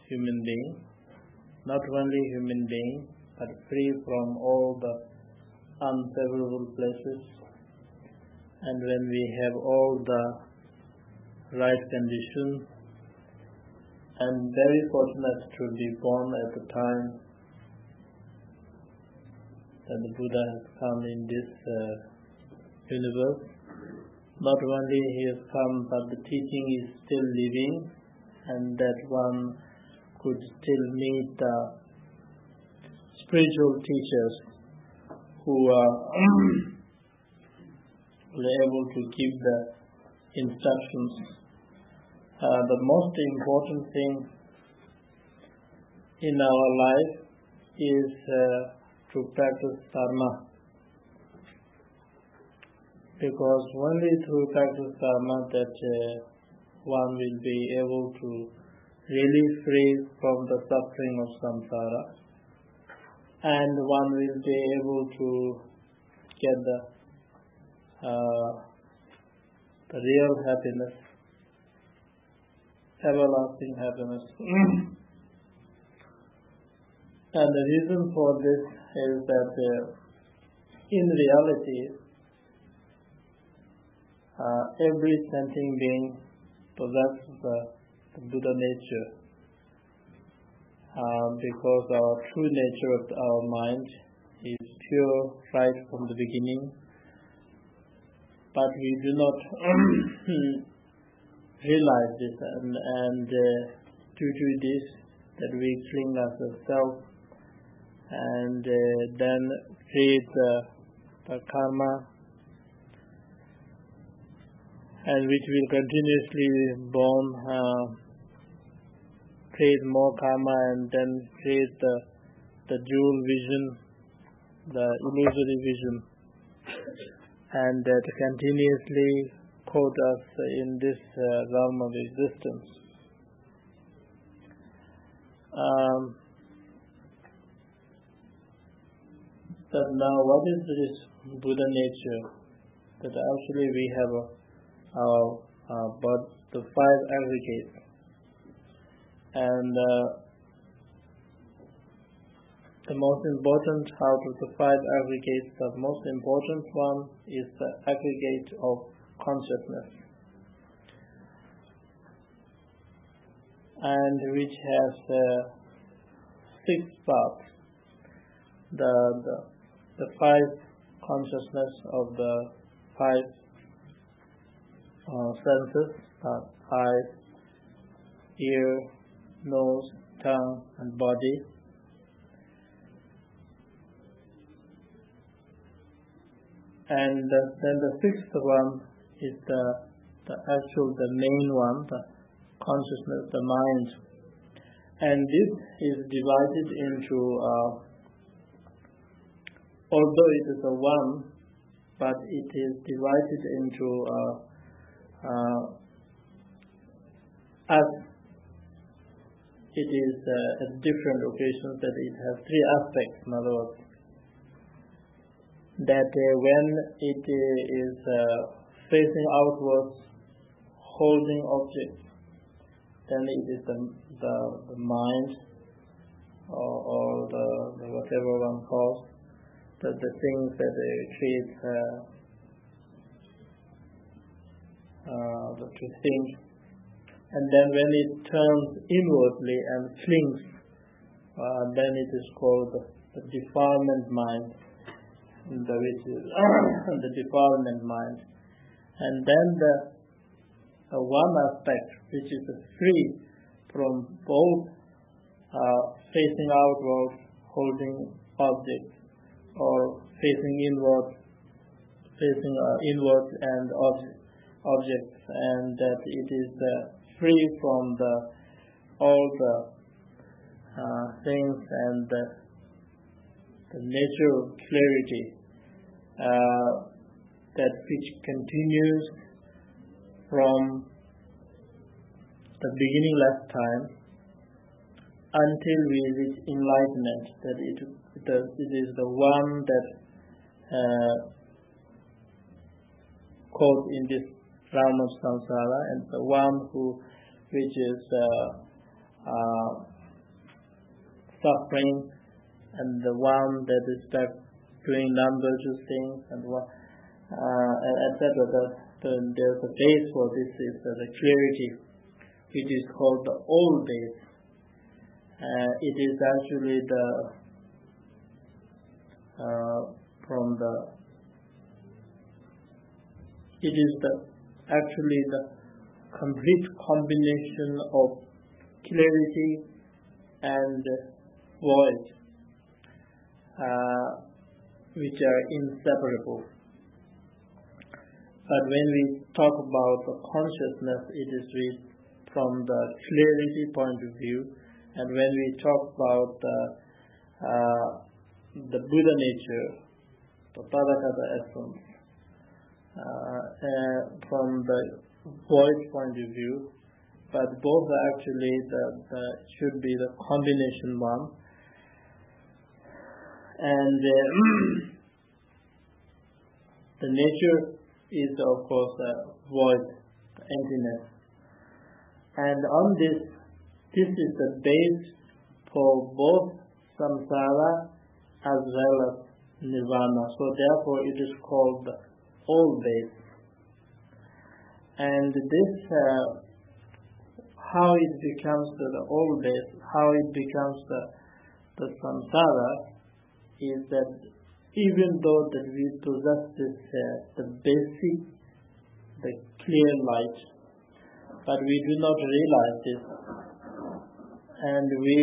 human being, not only human being, but free from all the unfavorable places. And when we have all the right conditions, and very fortunate to be born at the time that the Buddha has come in this universe. Not only he has come, but the teaching is still living, and that one could still meet the spiritual teachers who are able to give the instructions. The most important thing in our life is to practice dharma, because only through practice dharma that one will be able to really free from the suffering of samsara, and one will be able to get the real happiness, everlasting happiness. And the reason for this is that in reality, every sentient being possesses the Buddha nature, because our true nature of our mind is pure right from the beginning, but we do not realize this, and due to this, that we cling ourselves and then create the karma, and which will continuously born, create more karma, and then create the dual vision, the illusory vision, and that continuously caught us in this realm of existence. But now, what is this Buddha nature? That actually we have the five aggregates, and the most important out of the five aggregates, the most important one is the aggregate of consciousness, and which has 6 parts. The 5 consciousness of the 5 senses, eyes, ear, nose, tongue, and body. And then the 6th one is the main one, the consciousness, the mind. And this is divided into, although it is a one, but it is divided into as it is at different occasions, that it has 3 aspects. In other words, that when it is facing outwards, holding objects, then it is the mind, or the whatever one calls, the things that create to think. And then when it turns inwardly and flings, then it is called the defilement mind, which is the defilement mind. And then the one aspect which is free from both facing outward, holding objects, or facing inward and objects, and that it is free from all the things, and the nature of clarity that which continues from the beginningless time until we reach enlightenment, that it is the one that caught in this realm of samsara, and the one which is suffering, and the one that is stuck doing non-virtuous things, and etc. There's a base for this is the clarity, which is called the all base. It is actually actually the complete combination of clarity and void, which are inseparable. But when we talk about the consciousness, it is from the clarity point of view, and when we talk about the Buddha nature, the Tathagata essence, from the void point of view, but both are actually should be the combination one. And the nature is of course void, emptiness. And on this is the base for both samsara as well as nirvana. So therefore it is called the all base. And this, how it becomes the all base, how it becomes the samsara, is that even though that we possess this, the basic, the clear light, but we do not realize this, and we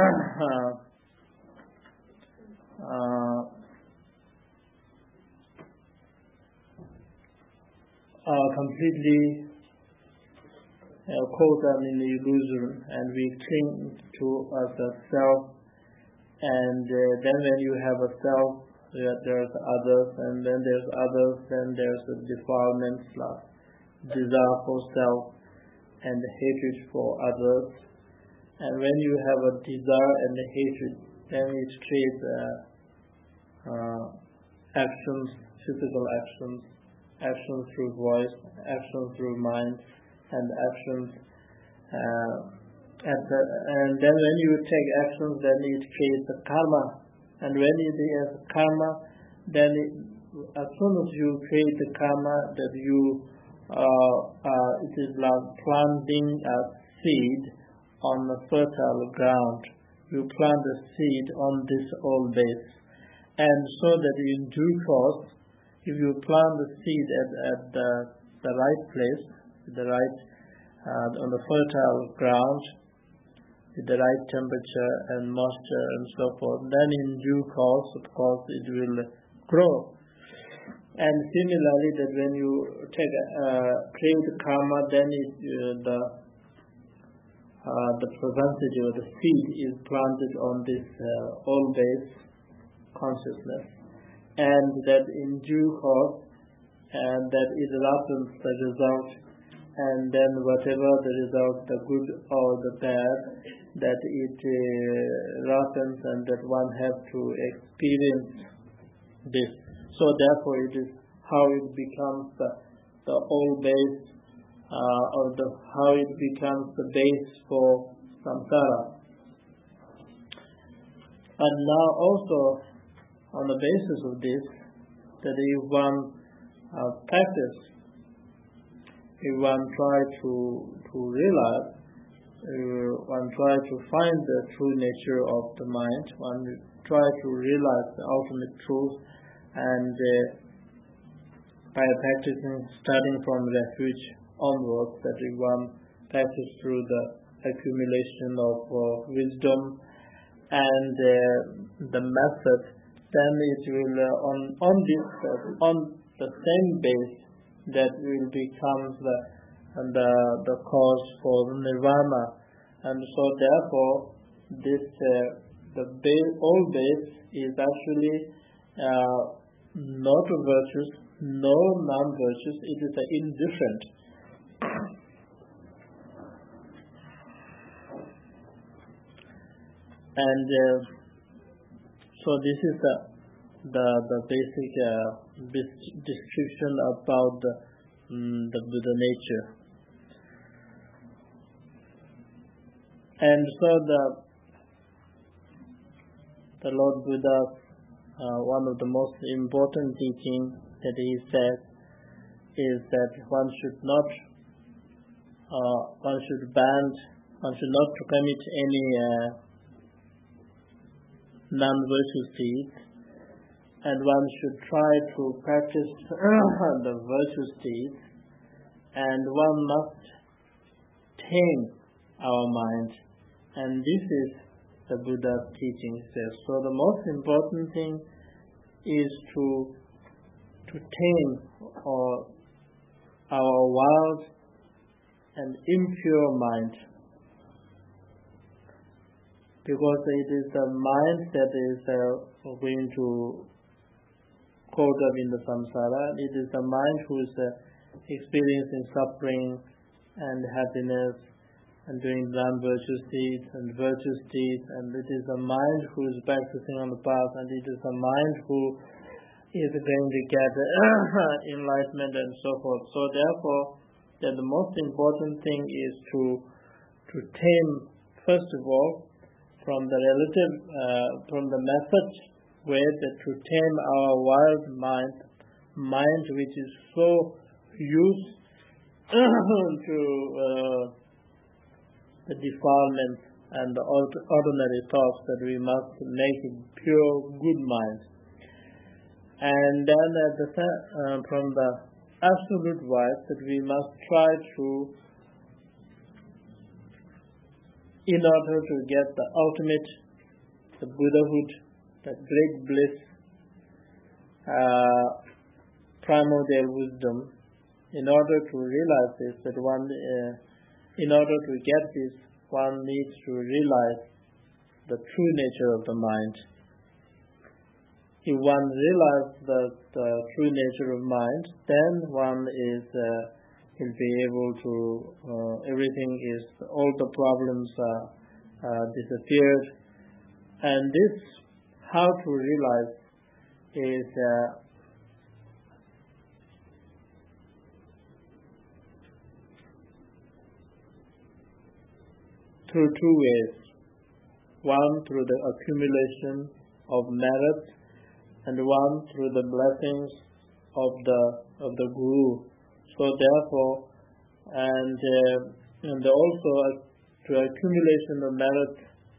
are completely caught up in the illusion, and we cling to as a self, and then when you have a self, there's others, and then there's others, then there's a defilement, desire for self, and hatred for others. And when you have a desire and a hatred, then it creates actions, physical actions, actions through voice, actions through mind, and actions. And then when you take actions, then it creates a karma. And when it is karma, then as soon as you create the karma, that it is like planting a seed on a fertile ground. You plant a seed on this old base, and so that in due course, if you plant the seed at the right place, on the fertile ground, with the right temperature and moisture and so forth, then in due course, of course, it will grow. And similarly, that when you create karma, then the propensity or the seed is planted on this all base consciousness, and that in due course, and that it ripen the result, and then whatever the result, the good or the bad, that it ripens, and that one has to experience this. So therefore, it is how it becomes the all base, or how it becomes the base for samsara. And now also, on the basis of this, that if one practice, if one try to realize, one try to find the true nature of the mind, one try to realize the ultimate truth, and by practicing, starting from refuge onwards, that if one practice through the accumulation of wisdom and the method, then it will on the same base that will become the cause for nirvana. And so therefore this all base is actually not virtuous, no non-virtuous, it is indifferent. And so this is the basic description about the Buddha nature. And so the Lord Buddha's one of the most important teachings that he says is that one should not commit any non-virtuous deeds, and one should try to practice the virtuous deeds, and one must tame our mind. And this is the Buddha's teaching says. So the most important thing is to tame our wild and impure mind, because it is the mind that is going to caught up in the samsara. It is the mind who is experiencing suffering and happiness and doing non-virtuous deeds and virtuous deeds, and it is the mind who is practicing on the path, and it is the mind who is going to get enlightenment and so forth. So therefore, the most important thing is to tame, first of all, from the method where to tame our wild mind which is so used to the defilements and the ordinary thoughts, that we must make it pure, good mind. And then from the absolute right, that we must try to, in order to get the ultimate, the Buddhahood, the great bliss, primordial wisdom, in order to realize this, in order to get this, one needs to realize the true nature of the mind. If one realizes the true nature of mind, then one will be able to, all the problems disappeared. And this, how to realize, is through two ways. One, through the accumulation of merits, and one through the blessings of the Guru. So therefore, and also to accumulation of merit.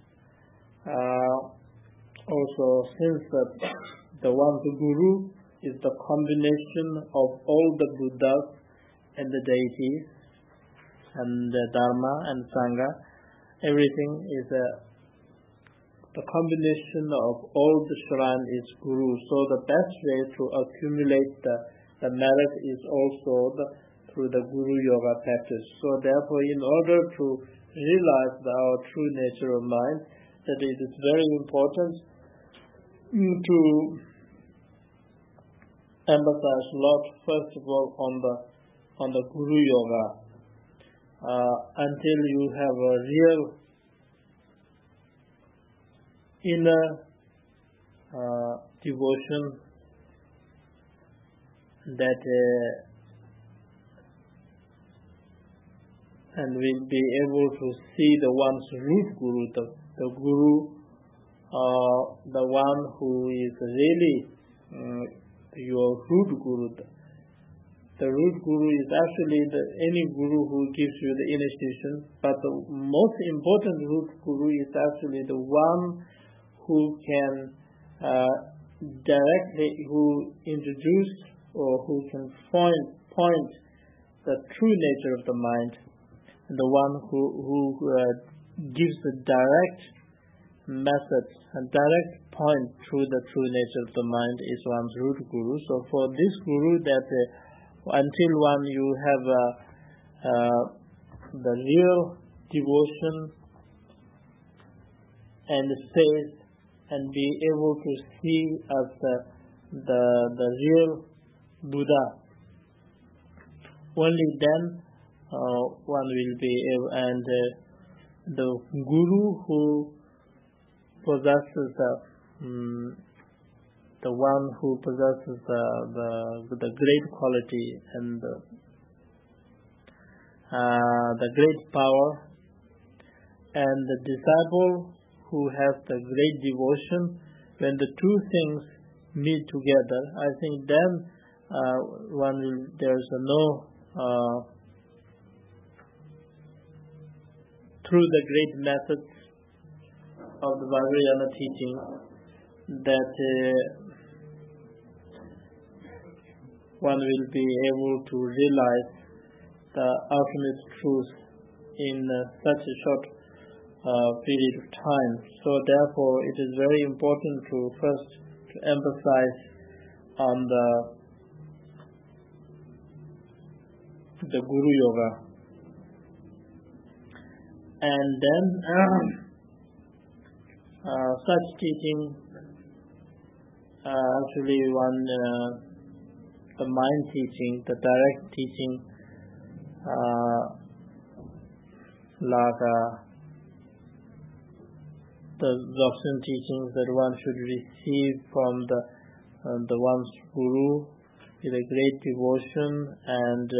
Also, since the Guru is the combination of all the Buddhas and the deities and the Dharma and Sangha, everything is the combination of all the shrine is Guru. So the best way to accumulate the merit is also through the Guru Yoga practice. So therefore, in order to realize our true nature of mind, that it is very important to emphasize a lot, first of all, on the Guru Yoga, until you have a real inner devotion that and will be able to see the one's root Guru, the Guru, the one who is really your root Guru. The root Guru is actually any Guru who gives you the initiation, but the most important root Guru is actually the one who can directly, who introduce or who can point the true nature of the mind, and the one who gives the direct method and direct point through the true nature of the mind is one's root Guru. So for this Guru, that until you have the real devotion and faith, and be able to see as the real Buddha, only then one will be able, and the Guru who possesses the one who possesses the great quality and the great power, and the disciple who has the great devotion when the two things meet together, I think then there's through the great methods of the Vajrayana teaching, that one will be able to realize the ultimate truth in such a short period of time. So therefore, it is very important to first to emphasize on the Guru Yoga, and then such teaching actually the mind teaching, the direct teaching, like the Dzogchen teachings that one should receive from the one's Guru with a great devotion, and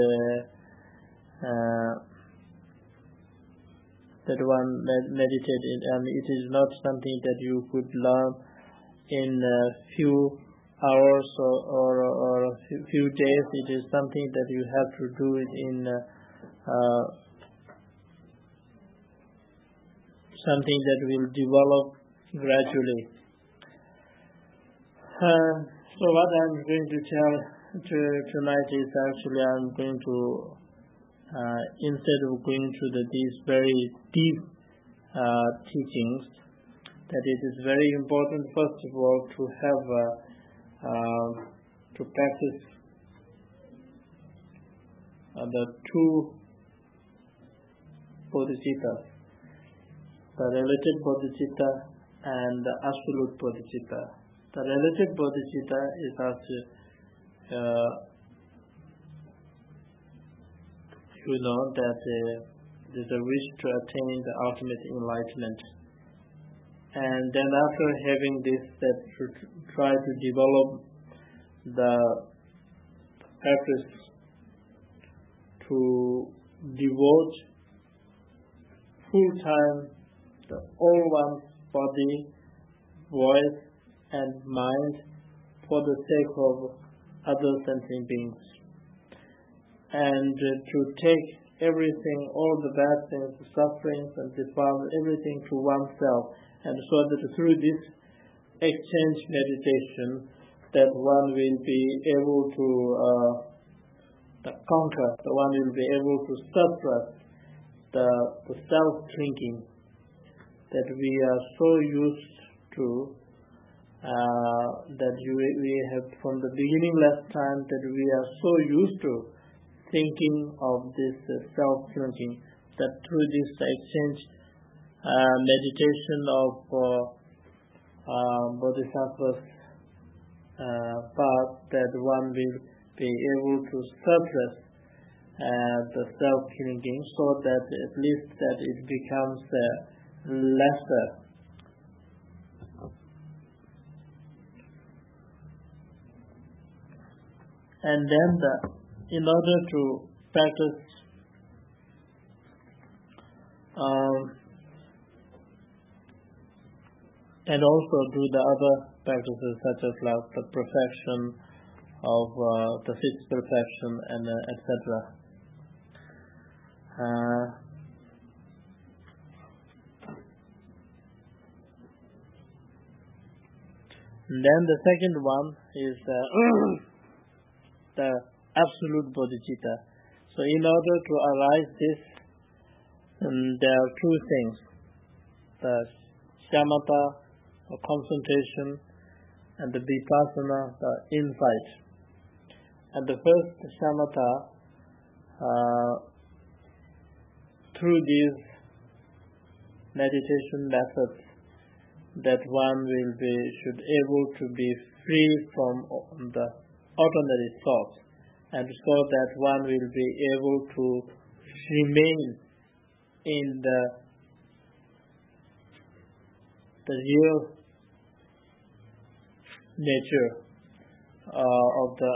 that one meditate in, and it is not something that you could learn in a few hours or a few days. It is something that you have to do it in something that will develop gradually. So what I'm going to tell tonight is actually I'm going to instead of going through these very deep teachings, that it is very important first of all to have to practice the two bodhicittas, the relative bodhicitta and the absolute bodhicitta. The relative bodhicitta is that there's a wish to attain the ultimate enlightenment, and then after having this, that should try to develop the practice to devote full time all one's body, voice, and mind for the sake of other sentient beings, and to take everything, all the bad things, the sufferings and defilement, everything to oneself, and so that through this exchange meditation, that one will be able to conquer, the one will be able to suppress the self-thinking that we are so used to, that we have from the beginning last time, that we are so used to thinking of this self-thinking, that through this exchange meditation of Bodhisattva's path, that one will be able to suppress the self-thinking, so that at least that it becomes lesser. And then in order to practice and also do the other practices such as like the perfection of the fifth perfection and etc. Then the second one is the absolute bodhicitta. So in order to arise this, there are two things: the shamatha, the concentration, and the vipassana, the insight. And the first shamatha, through these meditation methods, that one should able to be free from the ordinary thoughts, and so that one will be able to remain in the real nature of the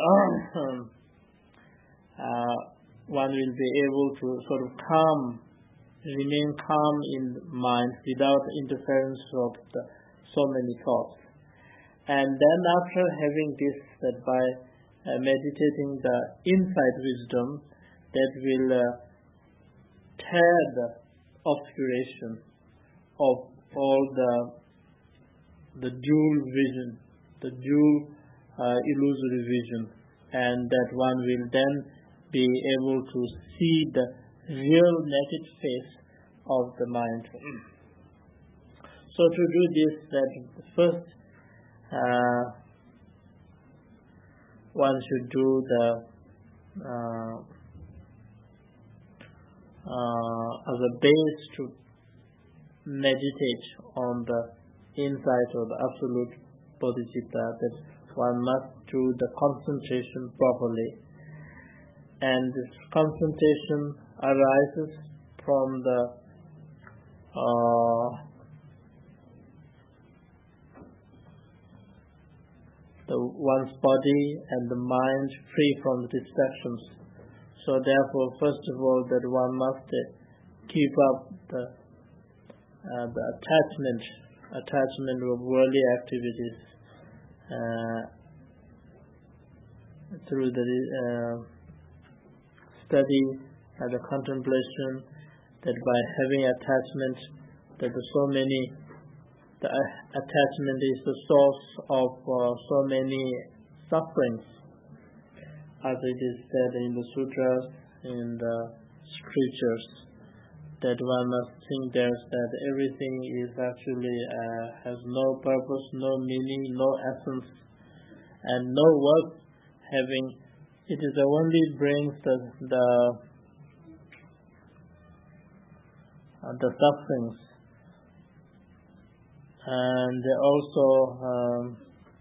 one will be able to sort of remain calm in mind without interference of so many thoughts. And then after having this, that by meditating the insight wisdom, that will tear the obscuration of all the dual vision, the dual illusory vision, and that one will then be able to see the real naked face of the mind. So to do this, that first one should do the as a base to meditate on the insight of the absolute bodhicitta, that one must do the concentration properly. And this concentration arises from the one's body and the mind free from the distractions. So therefore, first of all, that one must keep up the attachment of worldly activities through the study and the contemplation, that by having attachment, that the attachment is the source of so many sufferings, as it is said in the sutras, in the scriptures, that one must think that everything is actually has no purpose, no meaning, no essence, and no worth having. It is only brings the sufferings, and also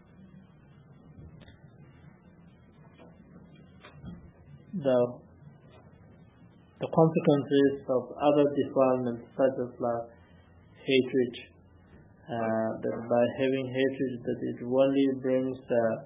the consequences of other defilements, such as like hatred, that by having hatred, that it only brings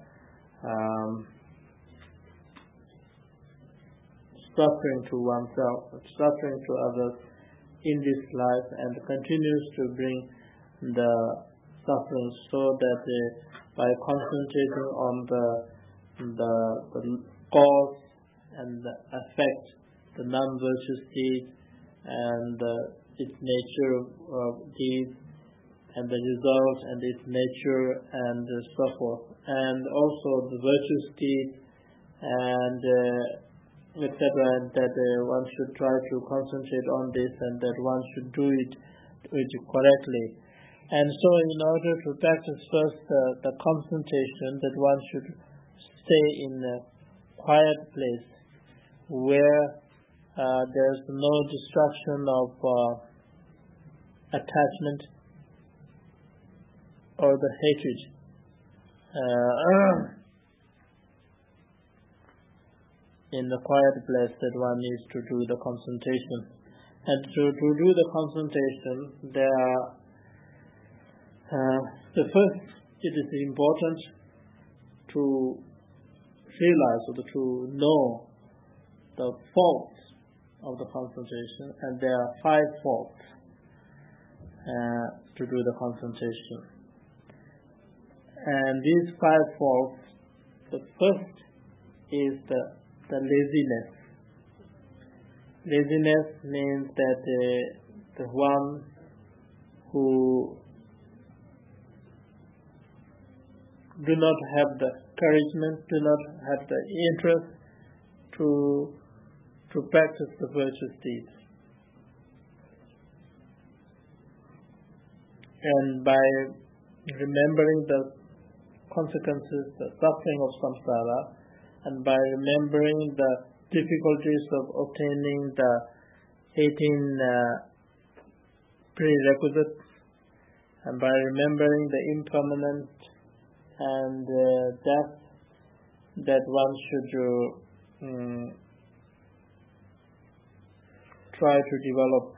suffering to oneself, suffering to others in this life, and continues to bring the suffering, so that by concentrating on the cause and the effect, the non-virtuous deed, and its nature of deed, and the result, and its nature, and so forth, and also the virtuous deed, and etc., and that one should try to concentrate on this, and that one should do it correctly. And so in order to practice first the concentration, that one should stay in a quiet place where there's no distraction of attachment or the hatred. In the quiet place that one needs to do the concentration. And to do the concentration, the first, it is important to realize or to know the faults of the concentration, and there are 5 faults to do the concentration. And these 5 faults, the first is the laziness. Laziness means that the one who do not have the encouragement, do not have the interest to practice the virtuous deeds. And by remembering the consequences, the suffering of samsara, and by remembering the difficulties of obtaining the 18 prerequisites, and by remembering the impermanent and death, that one should try to develop,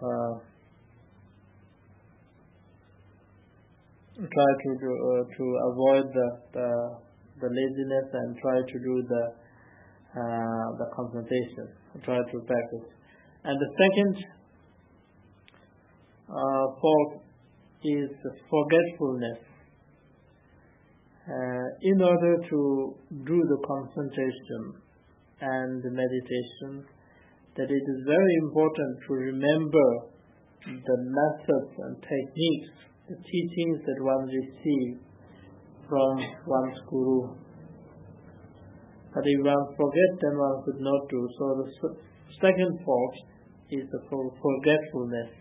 to avoid the laziness, and try to do the concentration, try to practice. And the second fault is forgetfulness. In order to do the concentration and the meditation, that it is very important to remember the methods and techniques, the teachings that one receives from one's guru. But if one forgets, then one could not do. So the second fault is the forgetfulness.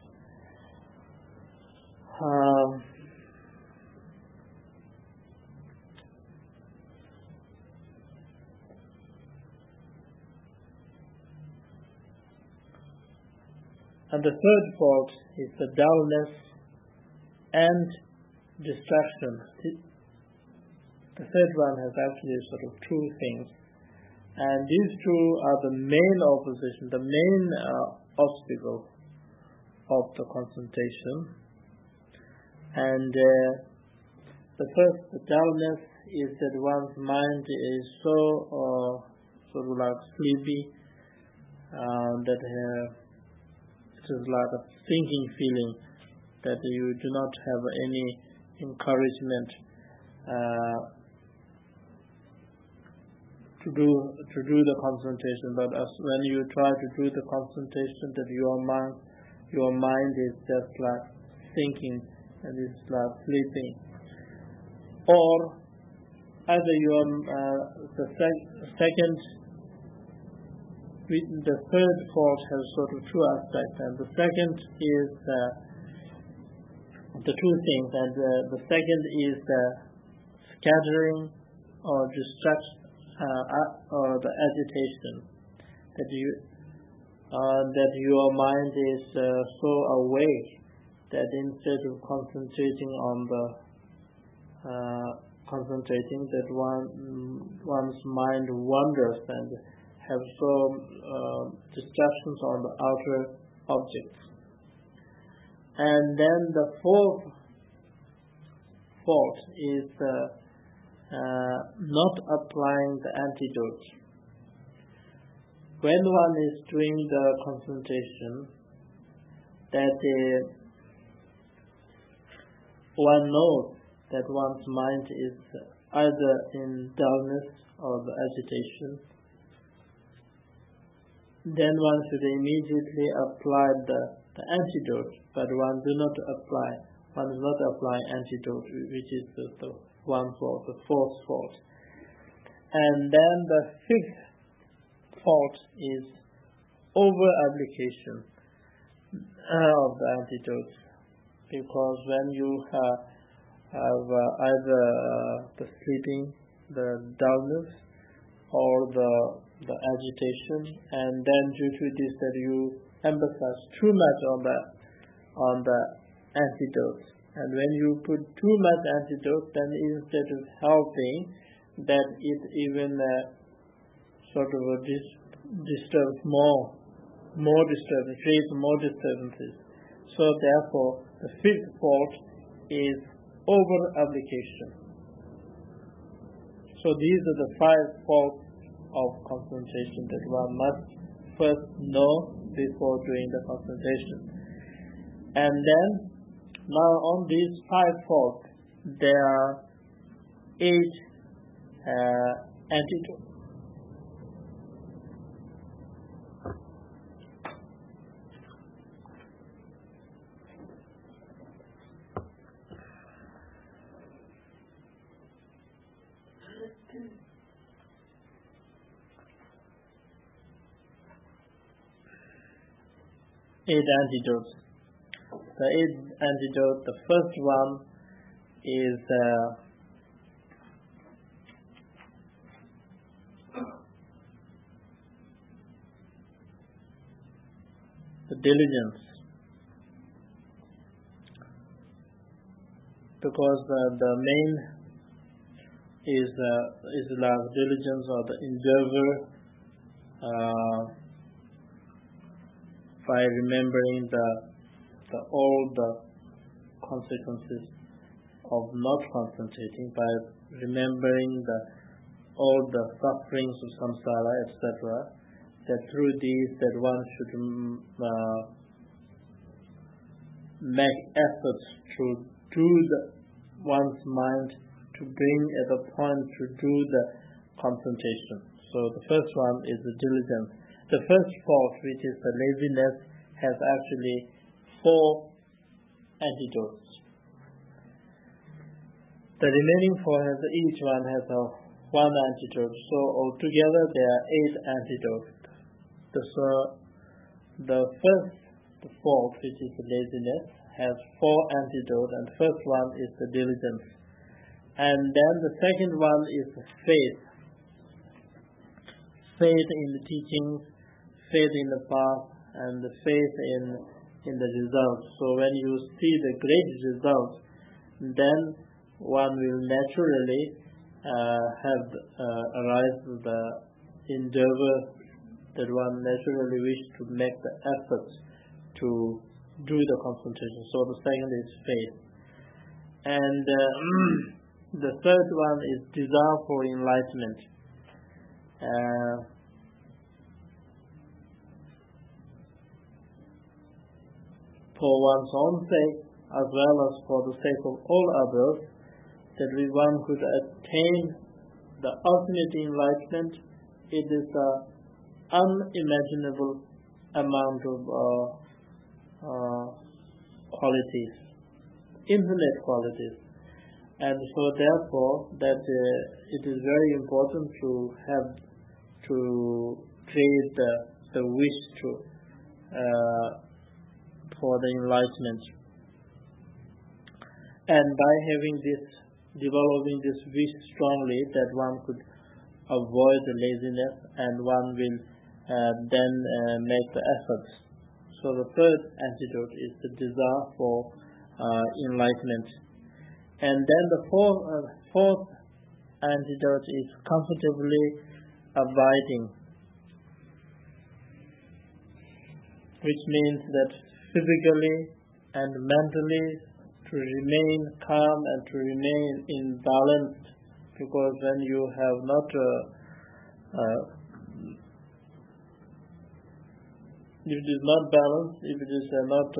And the third fault is the dullness and distraction. The third one has actually sort of two things. And these two are the main opposition, the main obstacle of the concentration. And the first, the dullness, is that one's mind is so sort of like sleepy, that it is like a sinking feeling, that you do not have any encouragement to do the concentration. But when you try to do the concentration, that your mind is just like sinking and it's like sleeping. Or either the third fault has sort of two aspects, and the second is the two things, and the second is the scattering or distraction, or the agitation, that your mind is so awake that instead of concentrating on the that one's mind wanders and have so distractions on the outer objects. And then the fourth fault is not applying the antidote. When one is doing the concentration, that one knows that one's mind is either in dullness or the agitation, then one should immediately apply the antidote, but one is not applying antidote, which is the one fault, the fourth fault. And then the fifth fault is over-application of the antidote, because when you have either the sleeping, the dullness, or the agitation, and then due to this that you emphasize too much on the antidote. And when you put too much antidote, then instead of helping, that it even sort of disturbs more disturbance, creates more disturbances. So therefore, the fifth fault is over-application. So these are the 5 faults of concentration that one must first know before doing the concentration. And then, now on these 5 faults, there are 8 antidotes. Eight antidotes. The 8th antidote, the first one is the diligence, because the main is like diligence or the endeavor by remembering all the consequences of not concentrating, by remembering all the sufferings of samsara, etc., that through these that one should make efforts to do one's mind to bring at a point to do the concentration. So the first one is the diligence. The first fault, which is the laziness, has actually 4 antidotes. The remaining 4 each one has one antidote. So altogether there are 8 antidotes. So the fault, which is the laziness, has 4 antidotes, and the first one is the diligence. And then the second one is faith. Faith in the teachings, faith in the path, and the faith in the results. So when you see the great results, then one will naturally arise the endeavor that one naturally wish to make the efforts to do the concentration. So the second is faith. And the third one is desire for enlightenment. For one's own sake, as well as for the sake of all others, that one could attain the ultimate enlightenment. It is an unimaginable amount of qualities, infinite qualities. And so therefore that it is very important to create the wish for the enlightenment. And by developing this wish strongly, that one could avoid the laziness, and one will then make the efforts. So the third antidote is the desire for enlightenment. And then the fourth antidote is comfortably abiding, which means that physically and mentally to remain calm and to remain in balance, because when you have not if it is not balanced, if it is not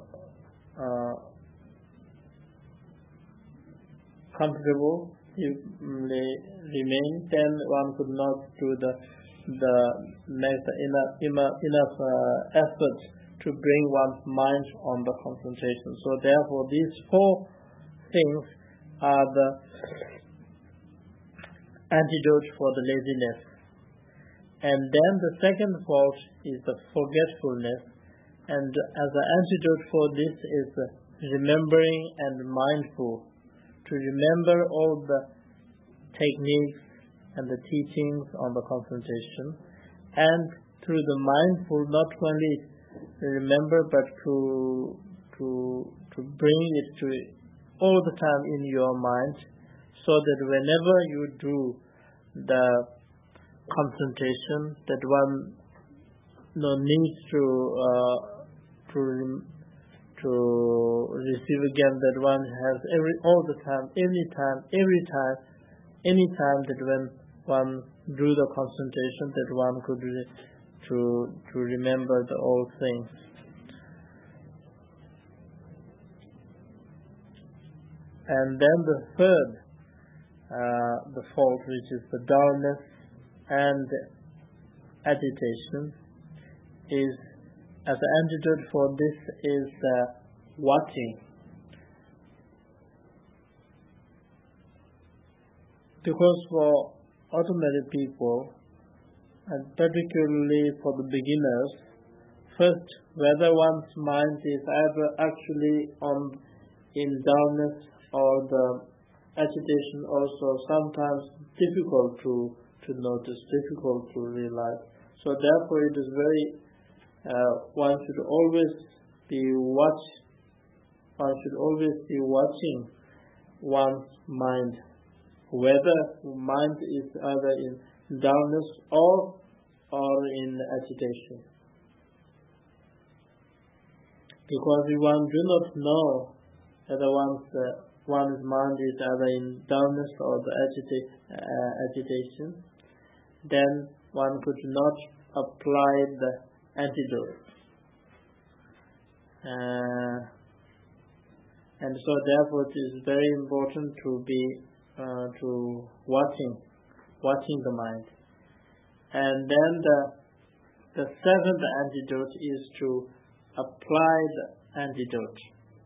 comfortable, you may remain, then one could not do make enough effort to bring one's mind on the concentration. So therefore these 4 things are the antidote for the laziness. And then the second fault is the forgetfulness, and as an antidote for this is remembering and mindful, to remember all the techniques and the teachings on the concentration, and through the mindful not only remember but to bring it to all the time in your mind, so that whenever you do the concentration, that one needs to receive again, that one has any time that when one do the concentration, that one could to remember the old things. And then the third, the fault, which is the dullness and agitation, is as an antidote for this is watching. Because for automated people, and particularly for the beginners, first, whether one's mind is either actually in dullness or the agitation, also sometimes difficult to notice, difficult to realize. So therefore it is very, one should always be watching one's mind, whether mind is either in dullness or in agitation. Because if one do not know whether one's mind is either in dullness or the agitation, then one could not apply the antidote. And so therefore it is very important to be to watching the mind. And then the seventh antidote is to apply the antidote.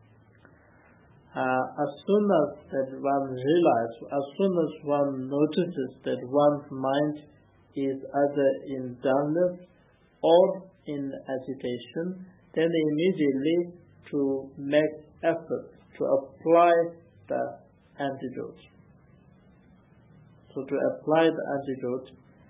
As soon as that one realizes, as soon as one notices that one's mind is either in dullness or in agitation, then immediately to make effort to apply the antidote. So to apply the antidote,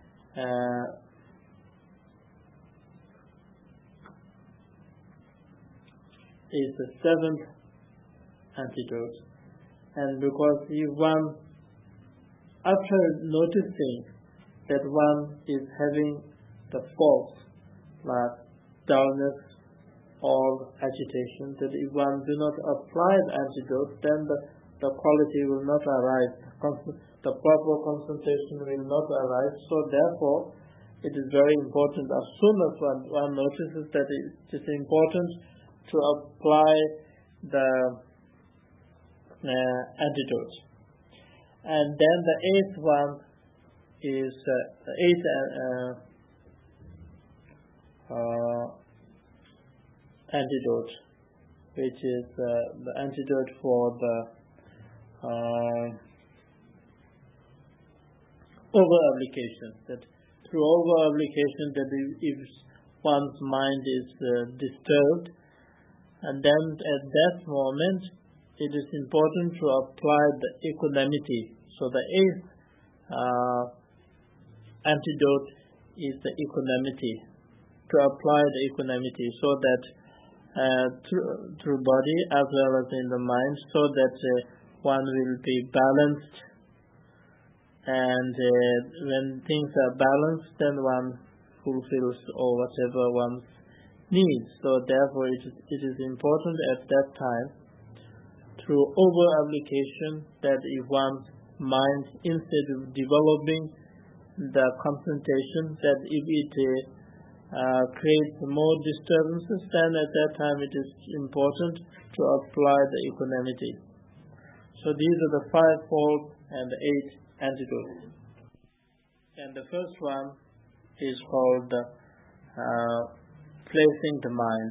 is the seventh antidote. And because if one, after noticing that one is having the faults like dullness or agitation, that if one do not apply the antidote, then the quality will not arise, the proper concentration will not arise. So therefore, it is very important, as soon as one notices that it is important to apply the antidote. And then the eighth one is the eighth antidote, which is the antidote for the over-application. That through over-application, that if one's mind is disturbed, and then at that moment, it is important to apply the equanimity. So the eighth antidote is the equanimity, to apply the equanimity, so that through body as well as in the mind, so that one will be balanced, and when things are balanced, then one fulfills or whatever one's needs. So therefore it is important at that time, through over-application, that if one's mind, instead of developing the concentration, that if it creates more disturbances, then at that time it is important to apply the equanimity. So these are the fivefold and the eight antidotes. And the first one is called placing the mind.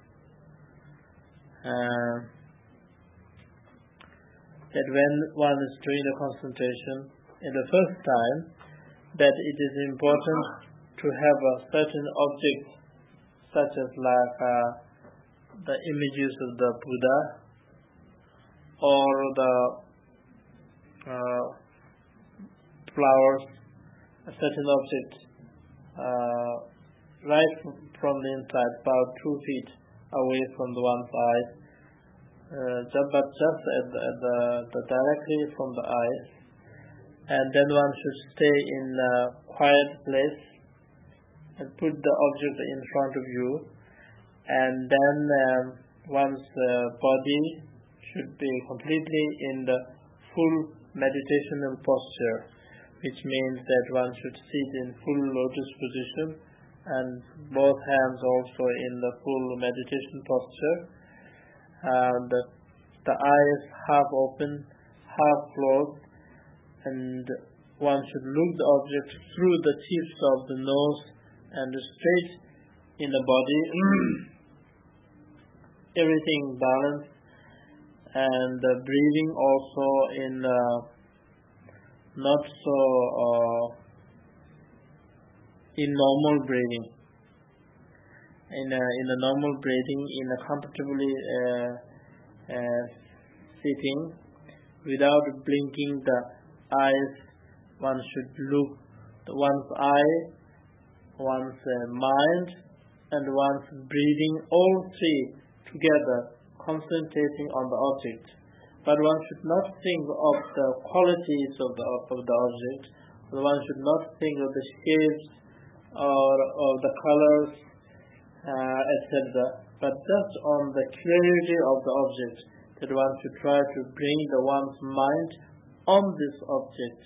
That when one is doing the concentration in the first time, that it is important to have a certain object, such as like the images of the Buddha or the flowers, a certain object right from the inside, about 2 feet away from the one's eyes, but just at the directly from the eyes, and then one should stay in a quiet place and put the object in front of you, and then one's body should be completely in the full meditational posture, which means that one should sit in full lotus position and both hands also in the full meditation posture. The eyes half open, half closed, and one should look the object through the tips of the nose and straight in the body. Everything balanced, and the breathing also in not so in normal breathing. In a normal breathing, in a comfortably sitting, without blinking the eyes, one should look one's eye, one's mind, and one's breathing, all three together, concentrating on the object. But one should not think of the qualities of the object. One should not think of the shapes or of the colors, etc. But just on the clarity of the object, that one should try to bring the one's mind on this object,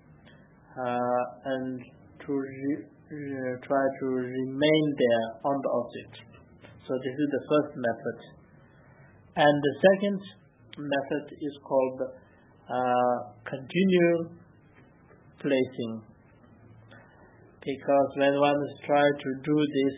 and to try to remain there on the object. So this is the first method. And the second method is called continue placing, because when one is trying to do this,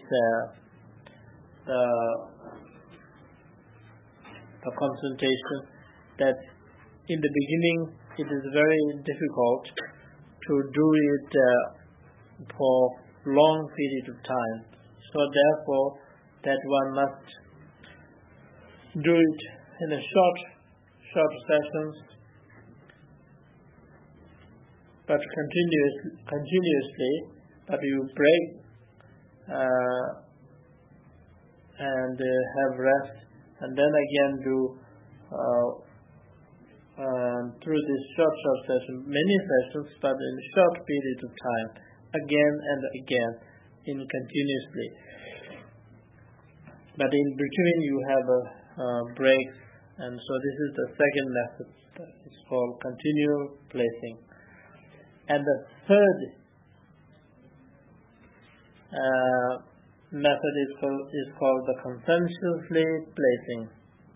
the concentration, that in the beginning it is very difficult to do it for long period of time. So therefore, that one must do it in a short sessions, but continuously, but you break and have rest, and then again do through this short session, many sessions, but in a short period of time, again and again, continuously. But in between you have breaks, and so this is the second method. It's called continue placing. And the third method is called the conscientiously placing.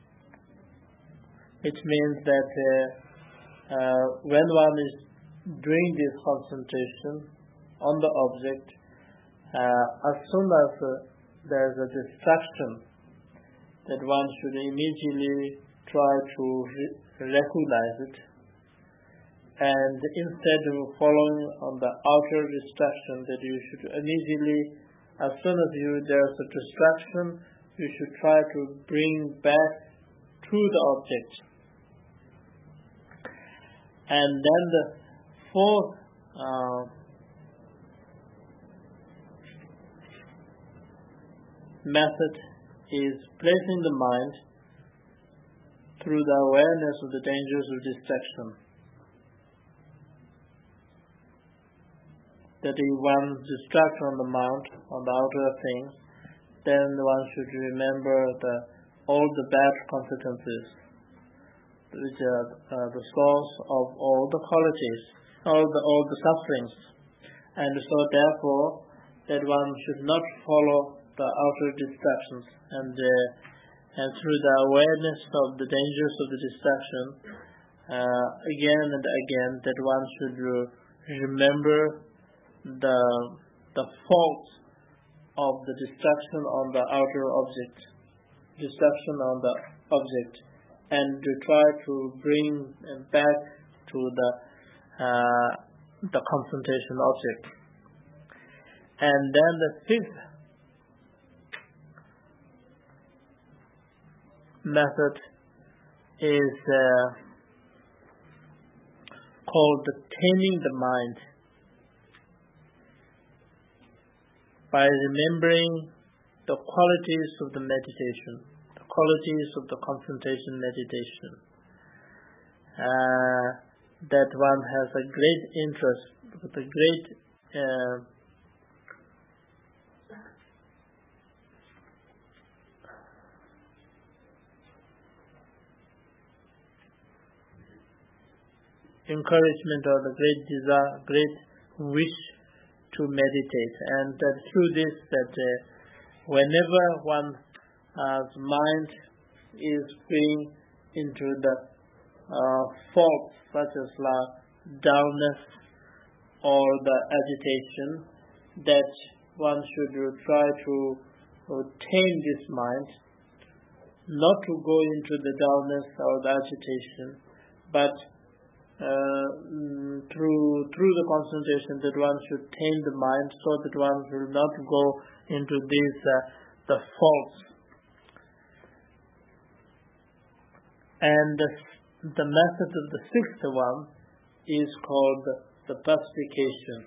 It means that when one is doing this concentration on the object, as soon as there is a distraction, that one should immediately try to recognize it, and instead of following on the outer distraction, that you should immediately, as soon as there is a distraction, you should try to bring back to the object. And then the fourth method is placing the mind through the awareness of the dangers of distraction. That if one distracts on the mind, on the outer things, then one should remember all the bad consequences, which are the source of all the qualities, all the sufferings. And so therefore, that one should not follow the outer distractions, and through the awareness of the dangers of the distraction, again and again, that one should remember the faults of the distraction on the outer object, and to try to bring back to the concentration object. And then the fifth method is called taming the mind, by remembering the qualities of the meditation, the qualities of the concentration meditation, that one has a great interest, with a great encouragement, or the great desire, great wish to meditate. And that through this, that whenever one's mind is going into the faults such as downness or the agitation, that one should try to tame this mind, not to go into the downness or the agitation, but through the concentration, that one should tame the mind, so that one will not go into these the faults. And the method of the sixth one is called the pacification.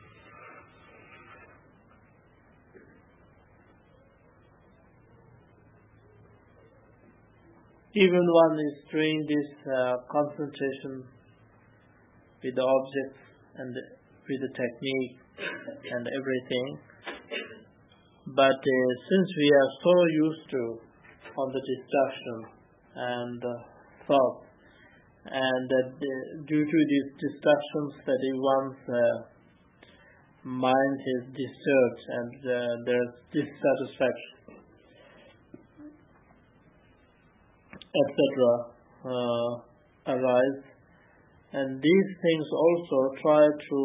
Even one is doing this concentration with the objects and with the technique and everything, but since we are so used to on the distraction and thought, and due to these distractions, that one's mind is disturbed, and there's dissatisfaction, etc. Arise, And these things also try to,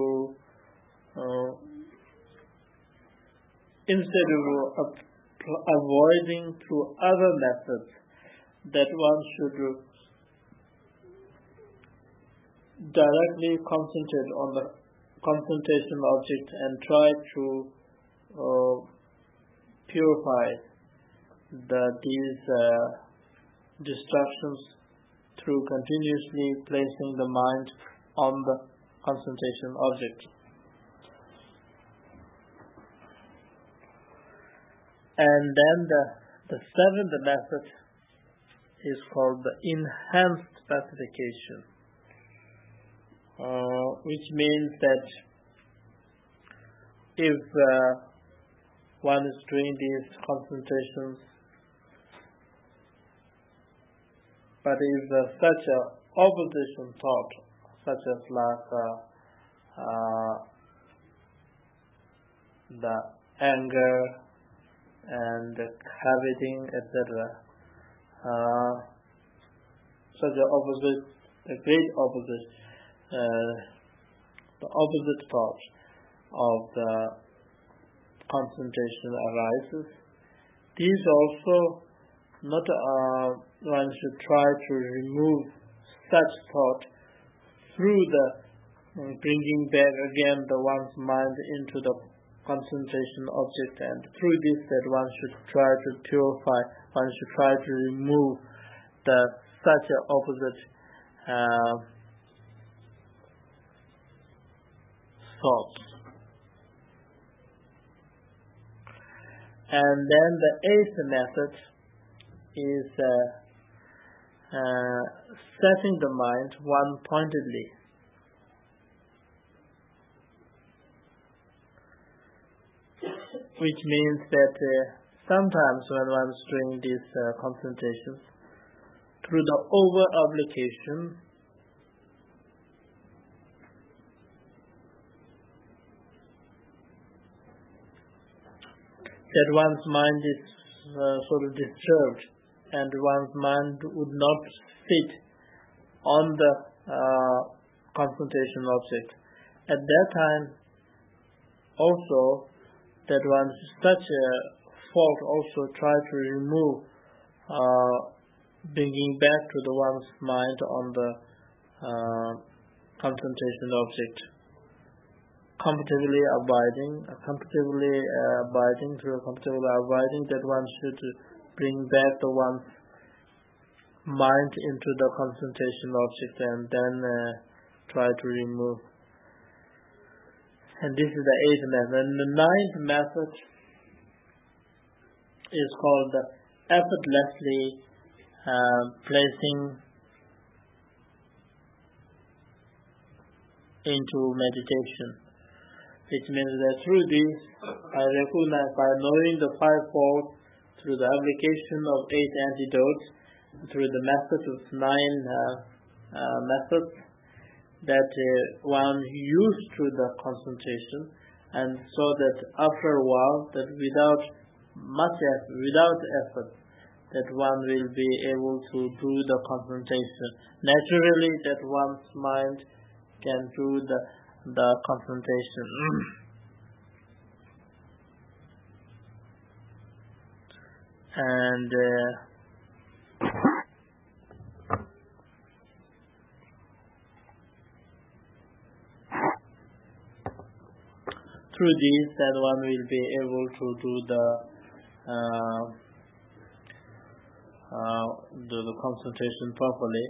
instead of avoiding through other methods, that one should directly concentrate on the concentration object and try to purify these distractions through continuously placing the mind on the concentration object. And then the seventh method is called the enhanced pacification, which means that if one is doing these concentrations, but if such a opposition thought, such as the anger and the coveting, etc., such a opposite, the great opposite, the opposite thought of the concentration arises. These also not one should try to remove such thought through the bringing back again the one's mind into the concentration object, and through this that one should try to purify, one should try to remove such a opposite thoughts. And then the eighth method is setting the mind one-pointedly. Which means that sometimes when one is doing these concentrations, through the over-application, that one's mind is sort of disturbed, and one's mind would not fit on the concentration object. At that time, also, that one such a fault also try to remove, bringing back to the one's mind on the concentration object, comfortably abiding that one should bring back the one's mind into the concentration object and then try to remove. And this is the eighth method. And the ninth method is called the effortlessly placing into meditation, which means that through this I recognize, by knowing the fivefold, through the application of 8 antidotes, through the method of 9 methods, that one used to the concentration, and so that after a while, that without effort, that one will be able to do the concentration. Naturally, that one's mind can do the concentration. And through this, that one will be able to do the concentration properly.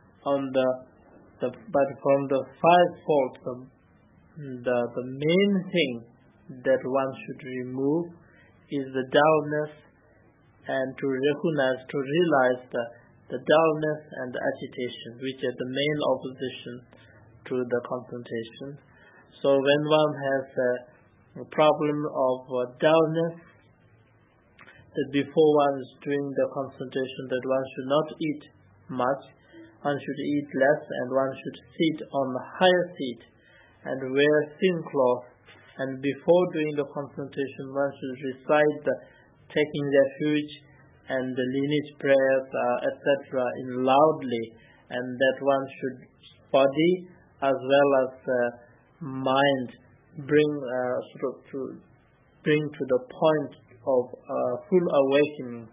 But from the fivefold, the main thing that one should remove is the dullness, and to recognize, to realize the dullness and the agitation, which are the main opposition to the concentration. So when one has a problem of dullness, that before one is doing the concentration, that one should not eat much, one should eat less, and one should sit on a higher seat and wear thin cloth. And before doing the concentration, one should recite taking refuge and the lineage prayers, etc., in loudly, and that one should body as well as mind bring to the point of full awakening.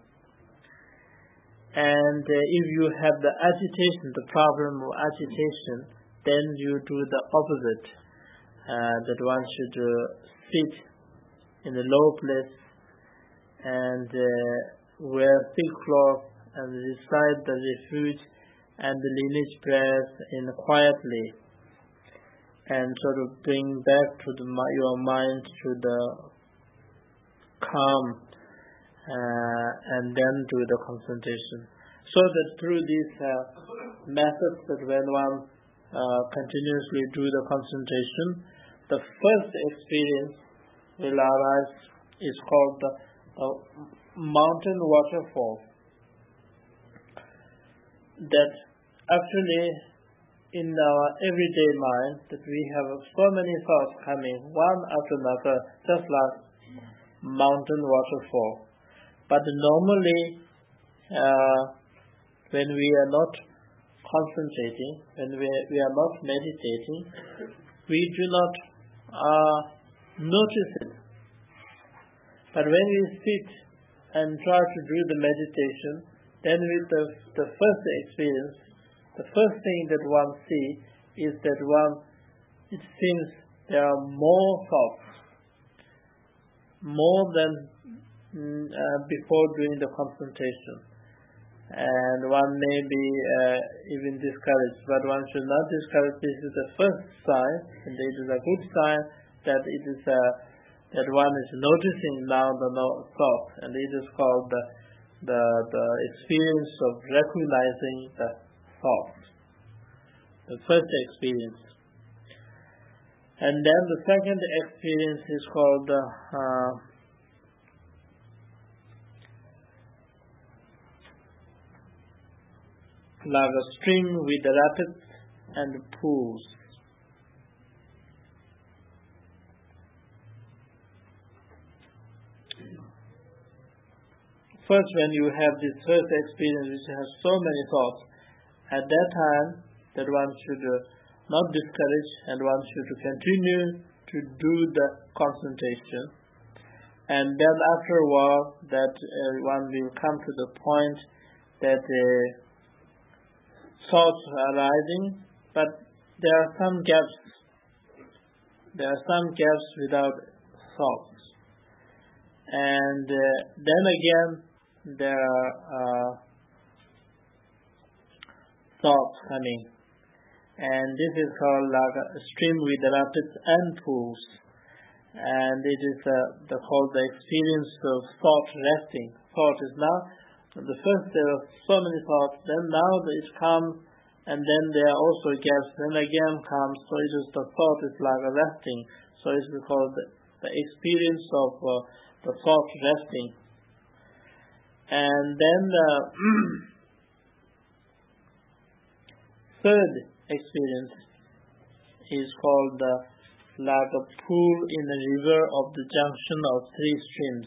And if you have the agitation, the problem of agitation, then you do the opposite. That one should sit in a low place and wear thick cloth and recite the refuge and the lineage prayers quietly, and sort of bring back to your mind to the calm, and then do the concentration. So that through these methods, that when one continuously do the concentration, the first experience will arise is called the mountain waterfall. That actually in our everyday mind, that we have so many thoughts coming one after another, just like mountain waterfall. But normally, when we are not concentrating, when we are not meditating, we do not notice it. But when we sit and try to do the meditation, then with the first experience, the first thing that one sees is that it seems there are more thoughts, more than before doing the concentration. And one may be even discouraged, but one should not discourage. This is the first sign, and it is a good sign that it is that one is noticing now the thought, and it is called the experience of recognizing the thoughts. The first experience. And then the second experience is called like a stream with the rapids and pools. First, when you have this first experience which has so many thoughts, at that time that one should not discourage, and one should continue to do the concentration. And then after a while, that one will come to the point that thoughts are arising, but there are some gaps. There are some gaps without thoughts. And then again, there are thoughts coming. And this is called like a stream with the rapids and pools. And it is called the experience of thought resting. Thought is now, the first there are so many thoughts, then now it comes, and then there are also gaps, then again comes, so it is the thought is like a resting. So it is called the experience of the thought resting. And then the third experience is called like a pool in a river of the junction of three streams.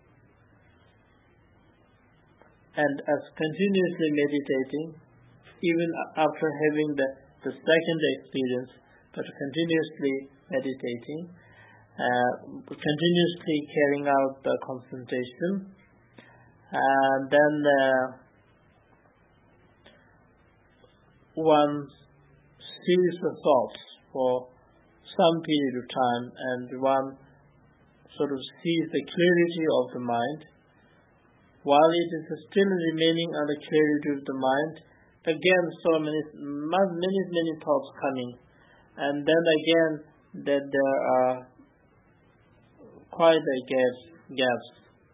And as continuously meditating, even after having the second experience, but continuously meditating, continuously carrying out the concentration, and then one sees the thoughts for some period of time, and one sort of sees the clarity of the mind. While it is still remaining on the clarity of the mind, again so many thoughts coming, and then again that there are quite a gaps.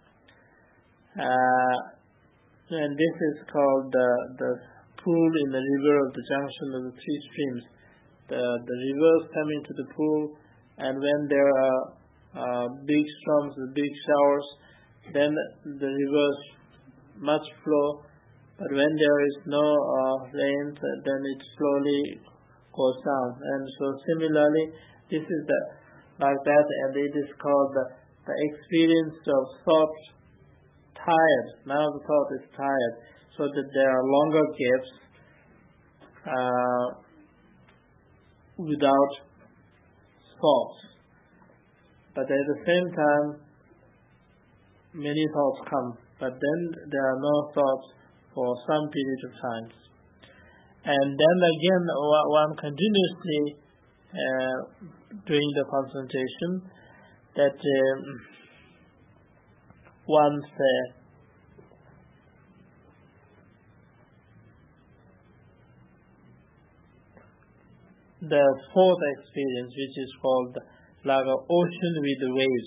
And this is called the pool in the river of the junction of the three streams. The rivers coming to the pool, and when there are big storms, big showers, then the rivers must flow. But when there is no rain, then it slowly goes down. And so similarly, this is like that, and it is called the experience of thought tired. Now the thought is tired, so that there are longer gaps. without thoughts. But at the same time, many thoughts come, but then there are no thoughts for some period of time. And then again, one continuously doing the concentration, that once the fourth experience, which is called like an ocean with waves,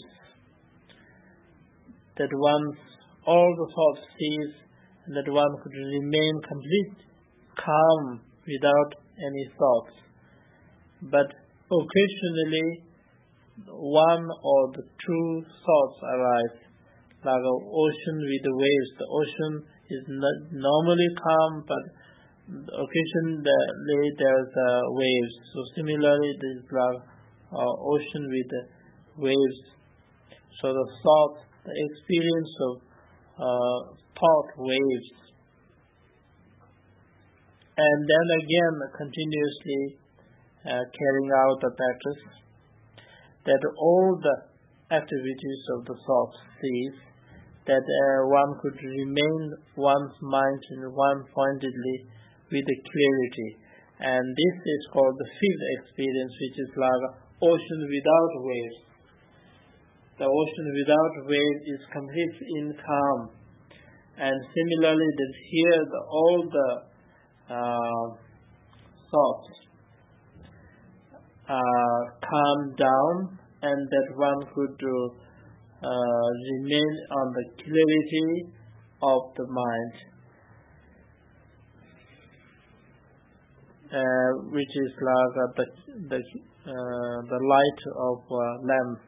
that once all the thoughts cease, and that one could remain complete calm without any thoughts. But occasionally, one or the two thoughts arise, like an ocean with the waves. The ocean is normally calm, but occasionally there's waves. So similarly, this is like ocean with the waves. So the thought, the experience of thought waves. And then again, continuously carrying out the practice, that all the activities of the thoughts cease, that one could remain one's mind in one pointedly with the clarity. And this is called the fifth experience, which is like an ocean without waves. The ocean without waves is completely in calm. And similarly, that here all the thoughts calm down, and that one could remain on the clarity of the mind, which is like the light of lamp.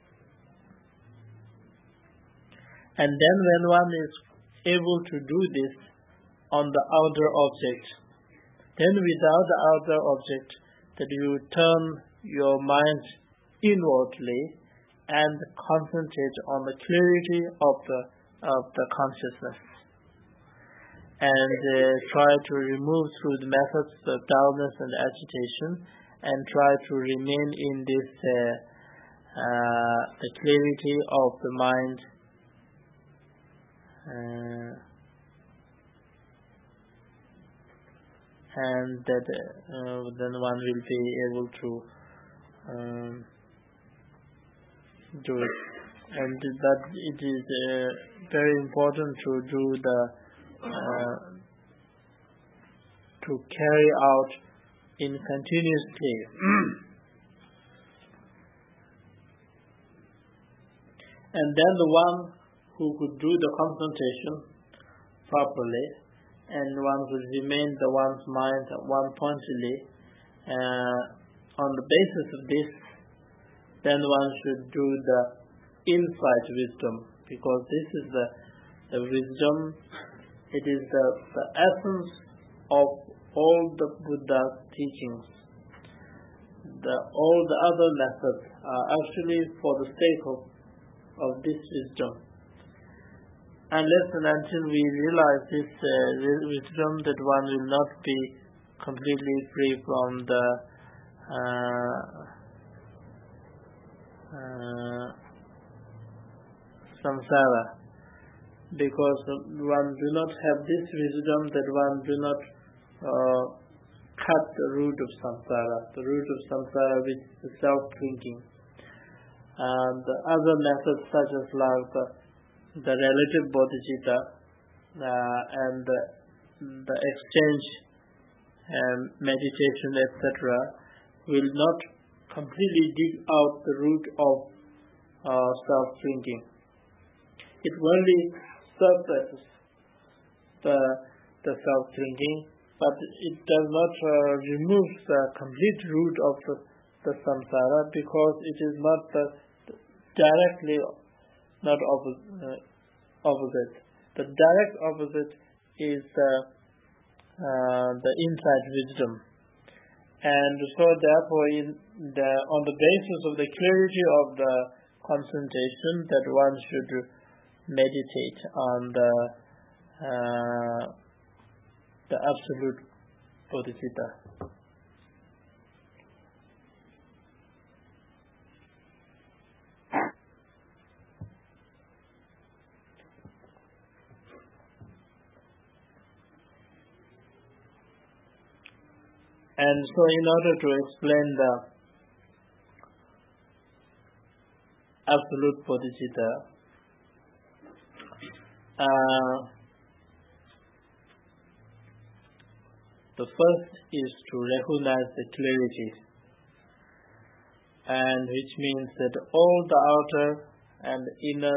And then when one is able to do this on the outer object, then without the outer object, that you turn your mind inwardly and concentrate on the clarity of the consciousness, and try to remove through the methods of dullness and agitation, and try to remain in this the clarity of the mind. And that then one will be able to do it. And that it is very important to do to carry out in continuously. And then the one who could do the concentration properly, and one could remain the one's mind one pointedly, on the basis of this, then one should do the insight wisdom, because this is the wisdom. It is the essence of all the Buddha's teachings. All the other methods are actually for the sake of this wisdom. Unless and until we realize this wisdom, that one will not be completely free from the samsara, because one do not have this wisdom, that one do not cut the root of samsara, which is the self-thinking. And the other methods, such as like the relative bodhicitta and the exchange and meditation, etc., will not completely dig out the root of self-thinking. It only surfaces the self-thinking, but it does not remove the complete root of the samsara, because it is not directly not opposite. The direct opposite is the insight wisdom. And so therefore, on the basis of the clarity of the concentration, that one should meditate on the absolute bodhicitta. And so in order to explain the absolute bodhicitta, the first is to recognize the clarity, and which means that all the outer and inner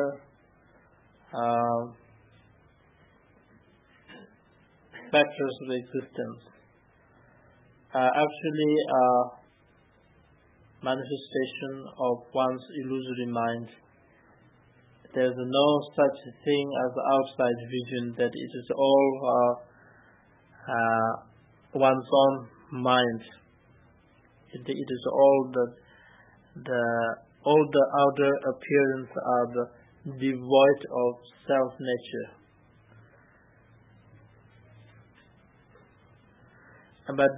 factors of existence are actually a manifestation of one's illusory mind. There is no such thing as outside vision, that it is all one's own mind. It is all all the outer appearance are devoid of self-nature. But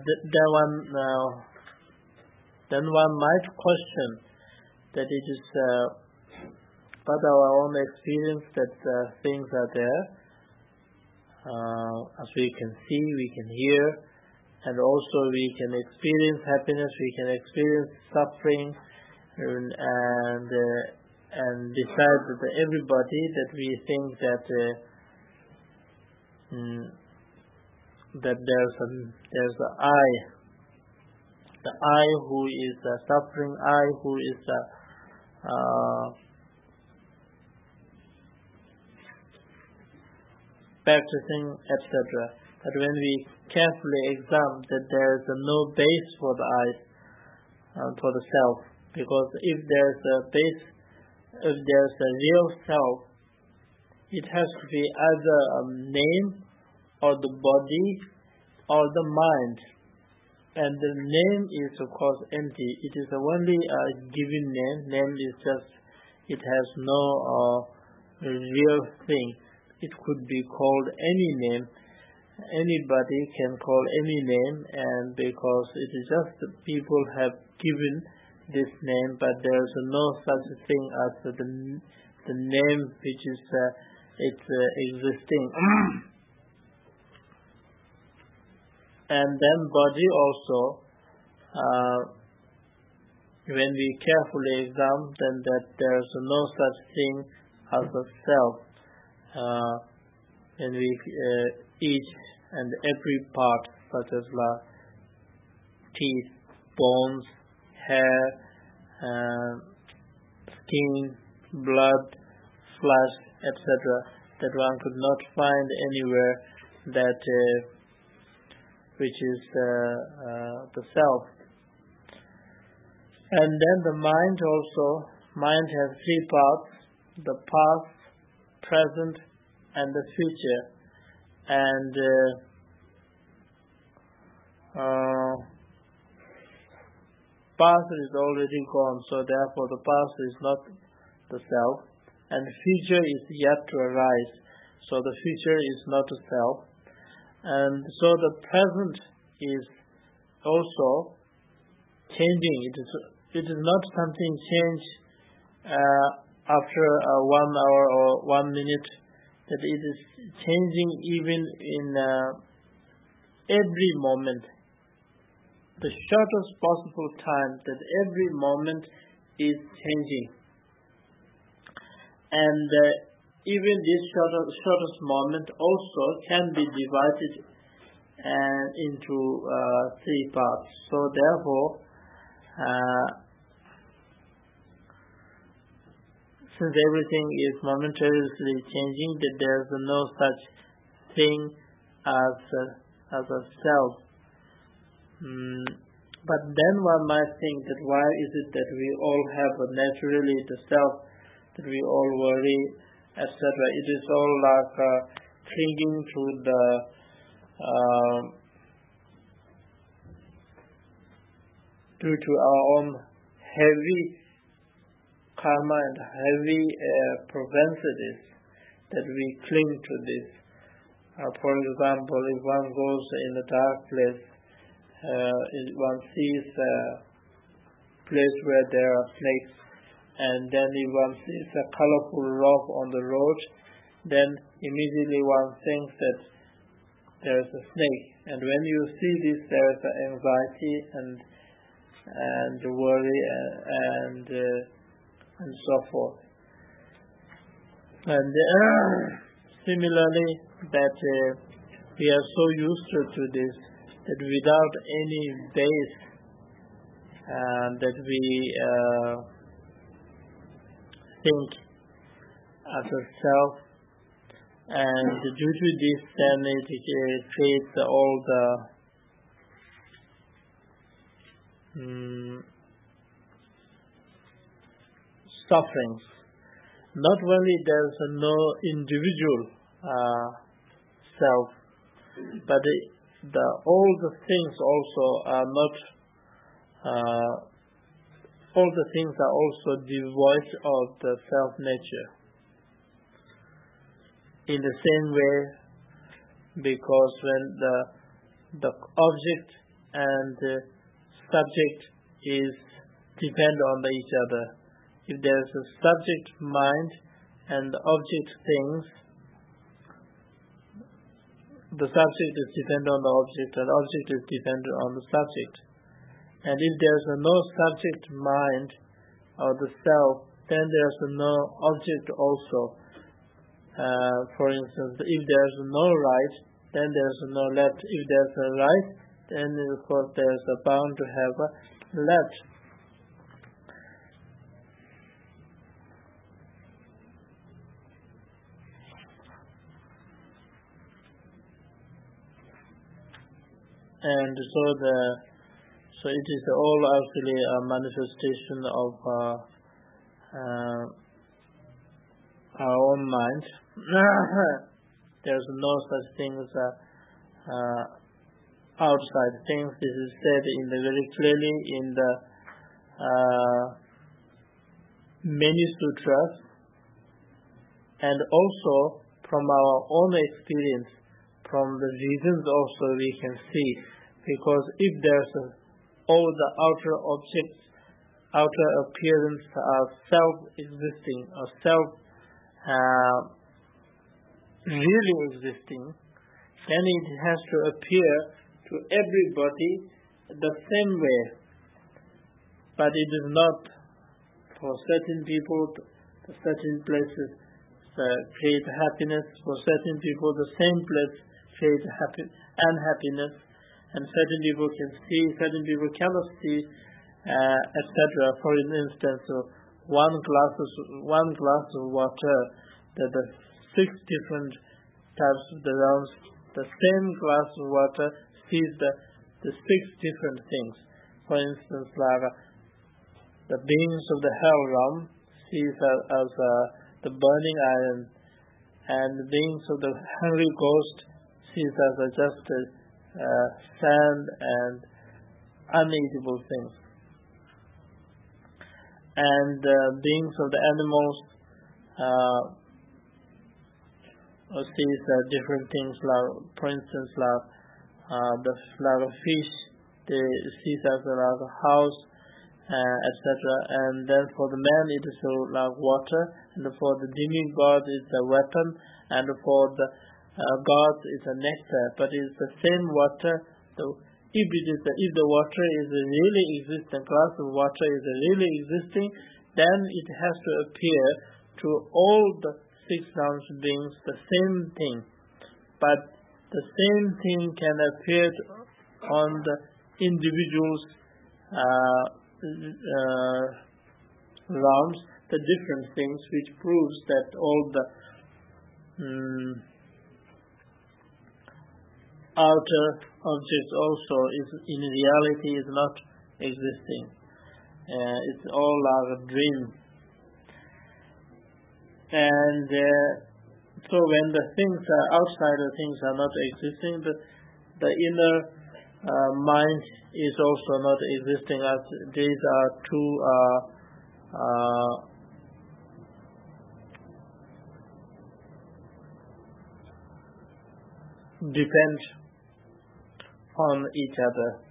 then one might question that it is but our own experience that things are there, as we can see, we can hear, and also we can experience happiness, we can experience suffering, and decide that everybody that we think that there's an I, the I who is suffering, I who is practicing, etc. But when we carefully examine that there is no base for the I, for the self, because if there's a base, if there's a real self, it has to be either a name or the body or the mind. And the name is of course empty. It is only a given name. Name is just, it has no real thing. It could be called any name. Anybody can call any name, and because it is just people have given this name, but there is no such thing as the name which is it's existing. And then body also, when we carefully examine, then that there is no such thing as a self. When we each and every part, such as teeth, bones, hair, skin, blood, flesh, etc., that one could not find anywhere that which is the self. And then the mind also, mind has three parts: the past, present, and the future. And past is already gone, so therefore the past is not the self, and future is yet to arise, so the future is not the self. And so the present is also changing. It is not something change after 1 hour or 1 minute, that it is changing even in every moment. The shortest possible time, that every moment is changing. And even this shortest moment also can be divided into three parts. So therefore, since everything is momentarily changing, that there is no such thing as a self. But then one might think that why is it that we all have naturally the self, that we all worry, etc. It is all like clinging to the due to our own heavy karma and heavy propensities, that we cling to this. For example, if one goes in a dark place, one sees a place where there are snakes, and then if one sees a colorful rock on the road, then immediately one thinks that there's a snake, and when you see this, there's anxiety and worry and so forth. And similarly, that we are so used to this that without any base, that we think as a self, and due to this, then it creates all the sufferings. Not only there's no individual self, but all the things also are not. All the things are also devoid of the self nature. In the same way, because when the object and the subject is depend on each other. If there's a subject mind and the object things, the subject is dependent on the object and the object is dependent on the subject. And if there's no subject mind or the self, then there's no object also. For instance, if there's no right, then there's no left. If there's a right, then of course there's a bound to have a left. And so it is all actually a manifestation of our own mind. There's no such thing as outside things. This is said very clearly in the many sutras, and also from our own experience, from the reasons also we can see. Because if there's all the outer objects, outer appearance are self-existing or really existing, then it has to appear to everybody the same way. But it is not for certain people, certain places create happiness, for certain people the same place create unhappiness, and certain people can see, certain people cannot see, etc. For instance, one glass of water, the 6 different types of the realms, the same glass of water sees the 6 different things. For instance, like the beings of the hell realm sees as the burning iron, and the beings of the hungry ghost sees as just sand and uneatable things. And beings of the animals sees different things, like, for instance, like a fish, they see as like a house, etc. And then for the man it is like water, and for the demigod it's a weapon, and for the gods it's a nectar. But it's the same water. If the water is really existing, glass of water is really existing, then it has to appear to all the 6 realms beings the same thing. But the same thing can appear on the individuals' realms, the different things, which proves that all the outer objects also is in reality is not existing. It's all like a dream. And so when the things outside of things are not existing, the inner mind is also not existing, as these are two depend on each other.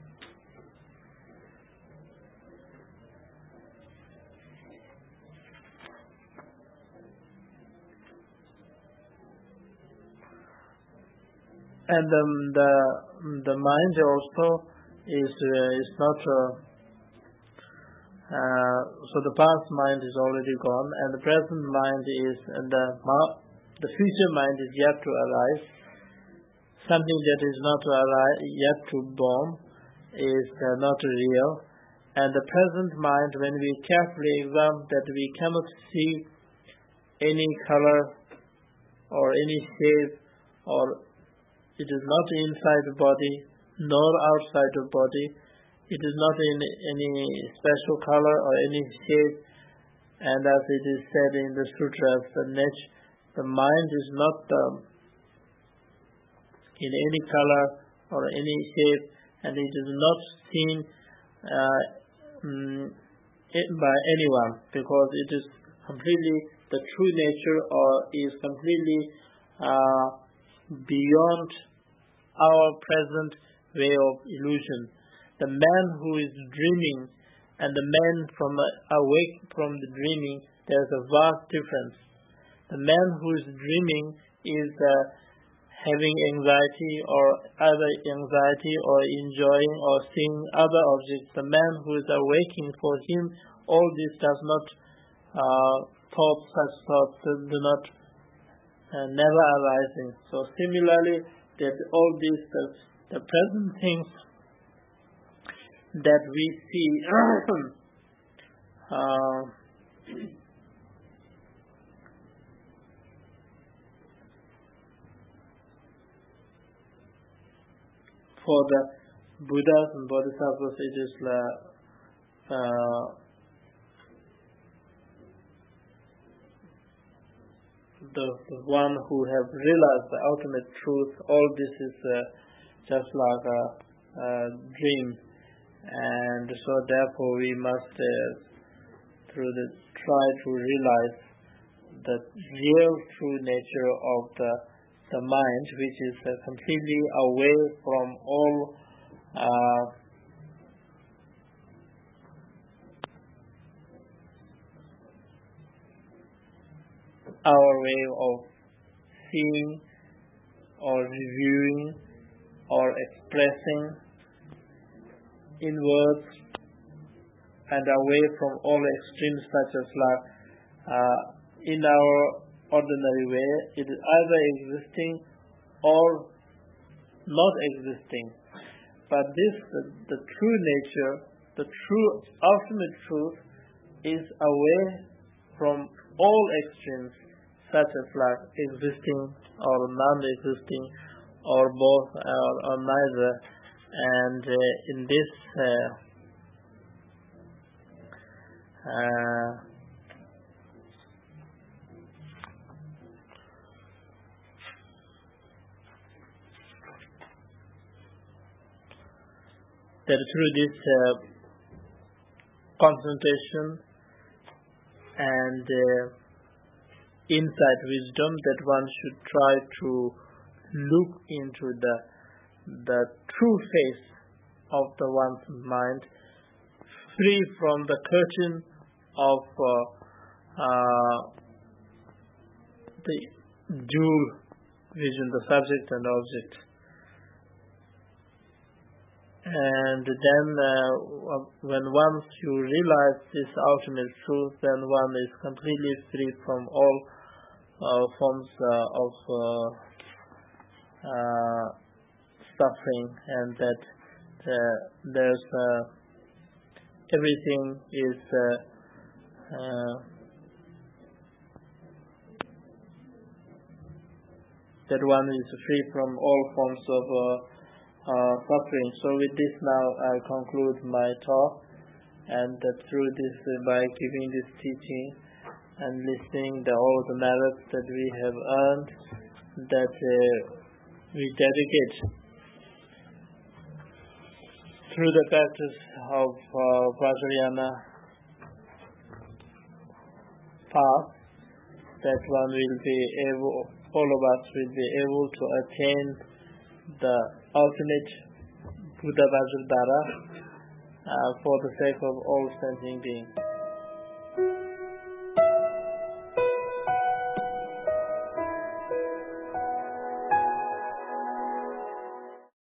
And the mind also is not. So the past mind is already gone, and the present mind is, and the future mind is yet to arise. Something that is not yet to born is not real. And the present mind, when we carefully examine that, we cannot see any color or any shape, or it is not inside the body nor outside the body. It is not in any special color or any shape. And as it is said in the sutras, the mind is not in any color or any shape, and it is not seen by anyone, because it is completely the true nature, or is completely beyond our present way of illusion. The man who is dreaming and the man awake from the dreaming, there is a vast difference. The man who is dreaming is having anxiety, or either anxiety or enjoying or seeing other objects. The man who is awaking, for him all this does not such thoughts do not never arising. So similarly, that all these the present things that we see for the Buddhas and Bodhisattvas, it is the one who have realized the ultimate truth. All this is just like a dream, and so therefore we must try to realize the real true nature of the mind, which is completely away from all our way of seeing or reviewing or expressing in words, and away from all extremes, such as like in our ordinary way, it is either existing or not existing. But the true nature, the true ultimate truth, is away from all extremes, such as like existing or non-existing, or both, or neither. And in this that through this concentration and insight wisdom, that one should try to look into the true face of the one's mind, free from the curtain of the dual vision, the subject and object. And then when once you realize this ultimate truth, then one is completely free from all forms of suffering, and that there's everything is that one is free from all forms of suffering. So with this now I conclude my talk, and through this, by giving this teaching and listening all the merits that we have earned, that we dedicate through the practice of Vajrayana path, that one will be able, all of us will be able to attain the ultimate Buddha Vajradhara for the sake of all sentient beings.